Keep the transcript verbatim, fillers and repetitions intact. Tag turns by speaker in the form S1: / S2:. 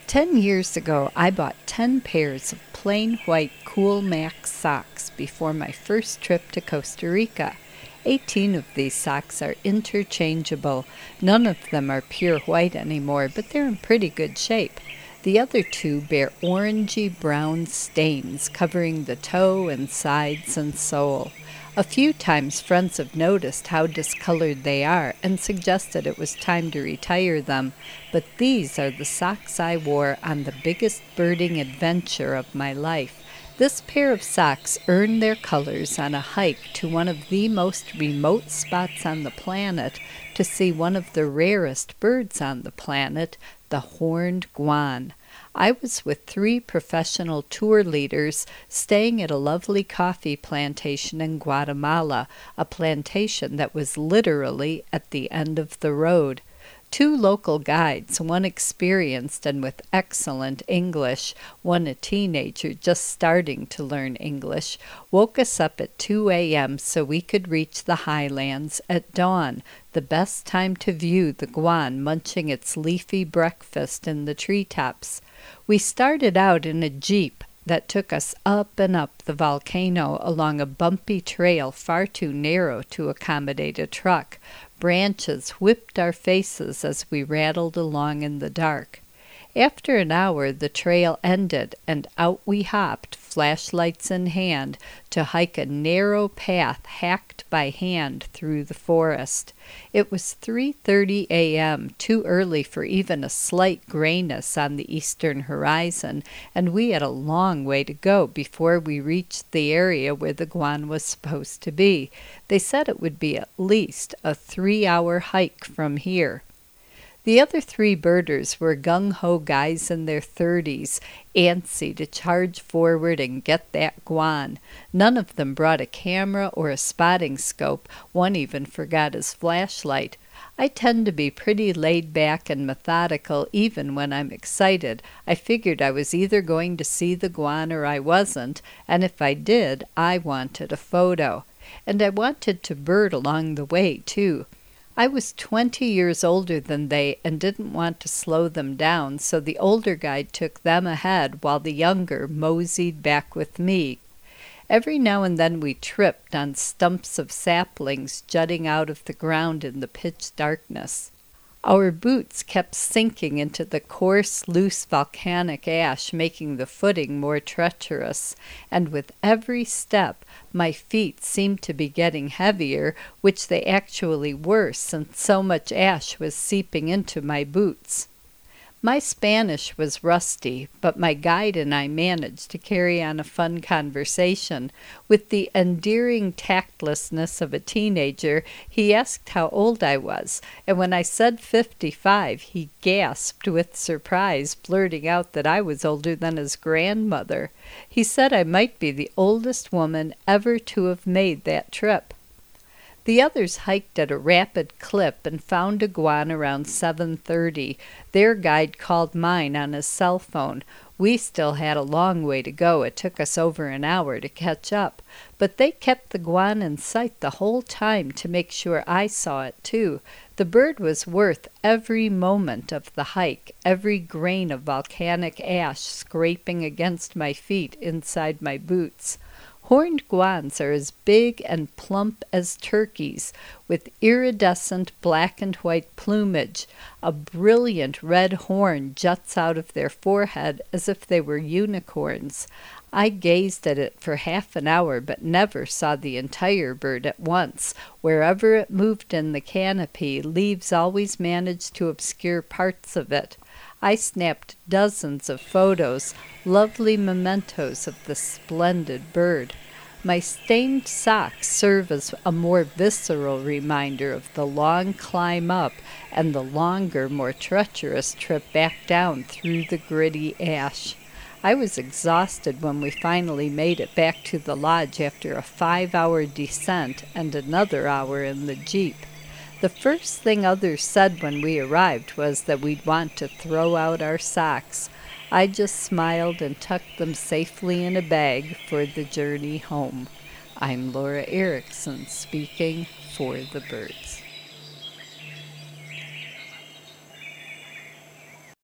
S1: Ten years ago, I bought ten pairs of plain white Cool Max socks before my first trip to Costa Rica. Eighteen of these socks are interchangeable. None of them are pure white anymore, but they're in pretty good shape. The other two bear orangey-brown stains covering the toe and sides and sole. A few times friends have noticed how discolored they are and suggested it was time to retire them, but these are the socks I wore on the biggest birding adventure of my life. This pair of socks earned their colors on a hike to one of the most remote spots on the planet to see one of the rarest birds on the planet, the horned guan. I was with three professional tour leaders staying at a lovely coffee plantation in Guatemala, a plantation that was literally at the end of the road. Two local guides, one experienced and with excellent English, one a teenager just starting to learn English, woke us up at two a.m. so we could reach the highlands at dawn, the best time to view the guan munching its leafy breakfast in the treetops. We started out in a jeep that took us up and up the volcano along a bumpy trail far too narrow to accommodate a truck. Branches whipped our faces as we rattled along in the dark. After an hour, the trail ended, and out we hopped, flashlights in hand, to hike a narrow path hacked by hand through the forest. It was three thirty a.m., too early for even a slight grayness on the eastern horizon, and we had a long way to go before we reached the area where the guan was supposed to be. They said it would be at least a three-hour hike from here. The other three birders were gung-ho guys in their thirties, antsy to charge forward and get that guan. None of them brought a camera or a spotting scope. One even forgot his flashlight. I tend to be pretty laid back and methodical even when I'm excited. I figured I was either going to see the guan or I wasn't, and if I did, I wanted a photo. And I wanted to bird along the way, too. I was twenty years older than they and didn't want to slow them down, so the older guide took them ahead while the younger moseyed back with me. Every now and then we tripped on stumps of saplings jutting out of the ground in the pitch darkness. Our boots kept sinking into the coarse, loose volcanic ash, making the footing more treacherous, and with every step my feet seemed to be getting heavier, which they actually were since so much ash was seeping into my boots. My Spanish was rusty, but my guide and I managed to carry on a fun conversation. With the endearing tactlessness of a teenager, he asked how old I was, and when I said fifty-five, he gasped with surprise, blurting out that I was older than his grandmother. He said I might be the oldest woman ever to have made that trip. The others hiked at a rapid clip and found a guan around seven thirty. Their guide called mine on his cell phone. We still had a long way to go. It took us over an hour to catch up. But they kept the guan in sight the whole time to make sure I saw it too. The bird was worth every moment of the hike, every grain of volcanic ash scraping against my feet inside my boots. Horned guans are as big and plump as turkeys, with iridescent black and white plumage. A brilliant red horn juts out of their forehead as if they were unicorns. I gazed at it for half an hour, but never saw the entire bird at once. Wherever it moved in the canopy, leaves always managed to obscure parts of it. I snapped dozens of photos, lovely mementos of the splendid bird. My stained socks serve as a more visceral reminder of the long climb up and the longer, more treacherous trip back down through the gritty ash. I was exhausted when we finally made it back to the lodge after a five-hour descent and another hour in the jeep. The first thing others said when we arrived was that we'd want to throw out our socks. I just smiled and tucked them safely in a bag for the journey home. I'm Laura Erickson, speaking for the birds.